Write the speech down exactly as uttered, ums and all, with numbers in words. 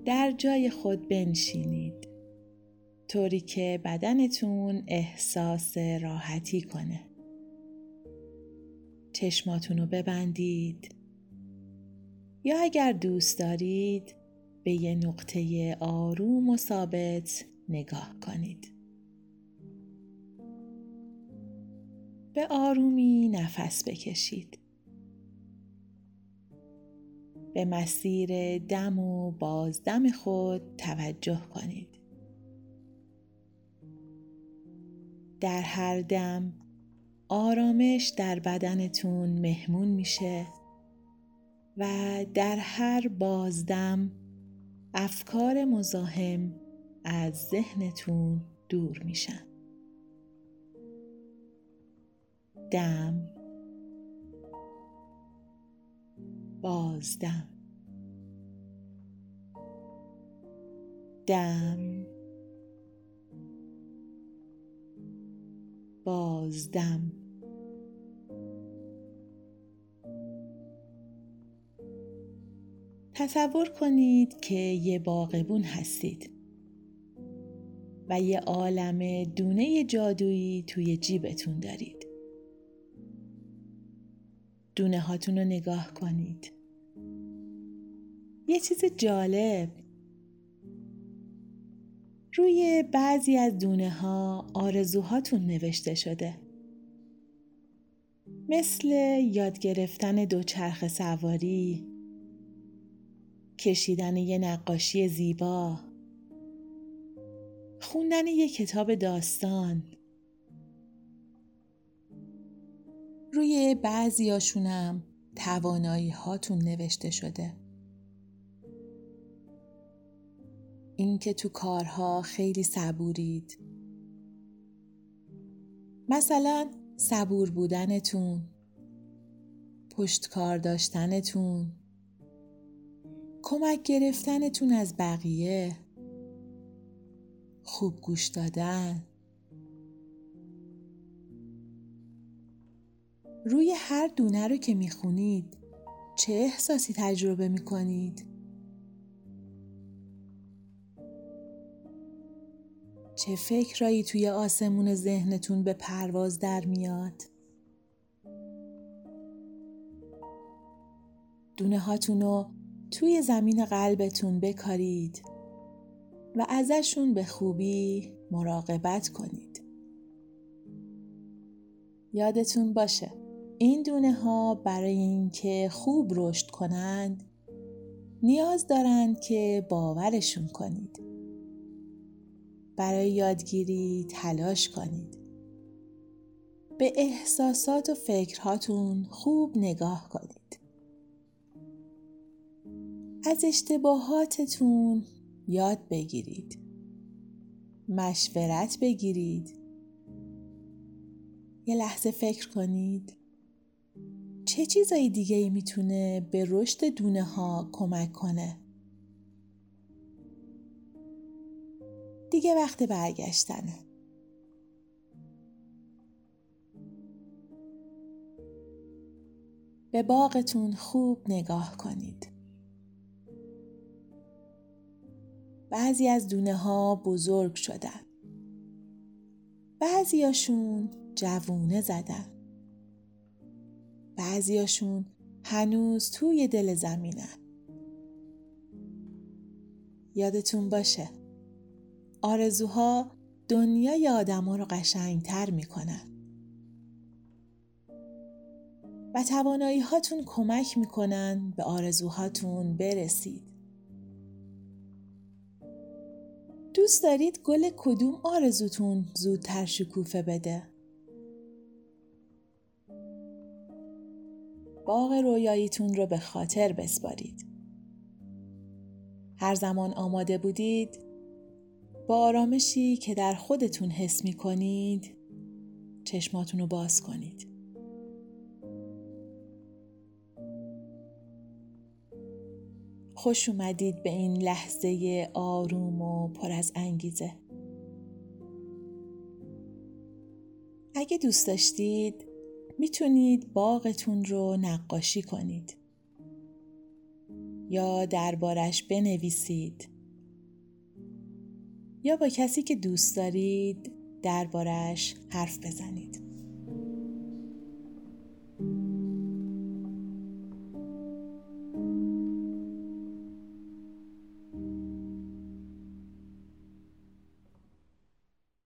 در جای خود بنشینید طوری که بدنتون احساس راحتی کنه. چشماتون رو ببندید یا اگر دوست دارید به یه نقطه آروم و ثابت نگاه کنید. به آرومی نفس بکشید. به مسیر دم و بازدم خود توجه کنید. در هر دم آرامش در بدنتون مهمون میشه و در هر بازدم افکار مزاحم از ذهنتون دور میشن. دم، بازدم، دم، بازدم. تصور کنید که یه باغبون هستید و یه عالمه دونه جادویی توی جیبتون دارید. دونه هاتون رو نگاه کنید. یه چیز جالب، روی بعضی از دونه ها آرزوهاتون نوشته شده. مثل یاد گرفتن دوچرخه سواری، کشیدن یه نقاشی زیبا، خوندن یه کتاب داستان. روی بعضیاشونم توانایی هاتون نوشته شده. این که تو کارها خیلی صبورید. مثلا صبور بودنتون، پشتکار داشتنتون، کمک گرفتنتون از بقیه، خوب گوش دادن. روی هر دونه رو که میخونید چه احساسی تجربه میکنید؟ چه فکرایی توی آسمون ذهنتون به پرواز در میاد؟ دونه هاتونو توی زمین قلبتون بکارید و ازشون به خوبی مراقبت کنید. یادتون باشه این دونه ها برای اینکه خوب رشد کنند نیاز دارند که باورشون کنید. برای یادگیری تلاش کنید. به احساسات و فکرهاتون خوب نگاه کنید. از اشتباهاتتون یاد بگیرید. مشورت بگیرید. یه لحظه فکر کنید چه چیزایی دیگه ای میتونه به رشد دونه ها کمک کنه. دیگه وقت برگشتنه. به باغتون خوب نگاه کنید. بعضی از دونه ها بزرگ شدن. بعضیاشون جوونه زدن. بعضیاشون هنوز توی دل زمینن. یادتون باشه آرزوها دنیای آدم‌ها رو قشنگ‌تر میکنن و توانایی هاتون کمک میکنن به آرزوهاتون برسید. دوست دارید گل کدوم آرزوتون زودتر شکوفه بده؟ باغ رویاییتون رو به خاطر بسپارید. هر زمان آماده بودید با آرامشی که در خودتون حس می کنید چشماتون رو باز کنید. خوش اومدید به این لحظه آروم و پر از انگیزه. اگه دوست داشتید میتونید باغتون رو نقاشی کنید یا دربارش بنویسید یا با کسی که دوست دارید دربارش حرف بزنید.